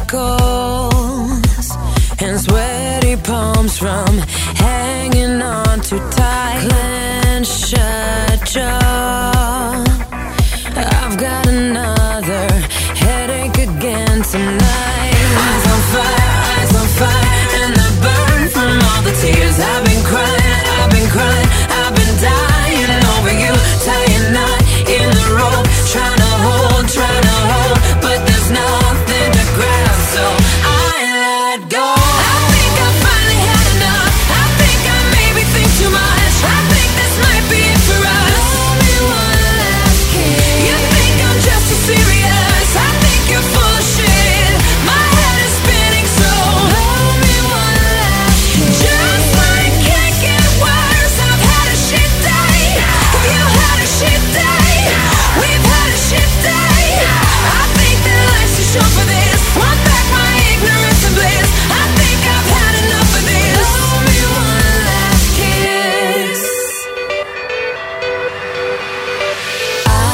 wrinkles and sweaty palms from hanging on too tight. Clench shut jaw. I've got another headache again tonight. Eyes on fire, and the burn from all the tears. I've been crying, I've been dying over you. Tying knot in the rope, trying to hold, but there's nothing to grab, so I let go. I think I finally had enough. I think I maybe think too much. I think this might be it for us. Only one last kiss. You think I'm just too serious. I think you're full of shit. My head is spinning, so only one last kiss. Just like can't get worse. I've had a shit day. You had a shit day. We've had a shit day. I think that life's too short for this. Want back my ignorance and bliss. I think I've had enough of this. Only one last kiss.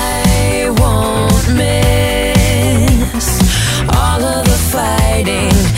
I won't miss all of the fighting